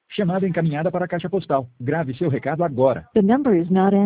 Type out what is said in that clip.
Chamada encaminhada para a caixa postal. Grave seu recado agora. The number is not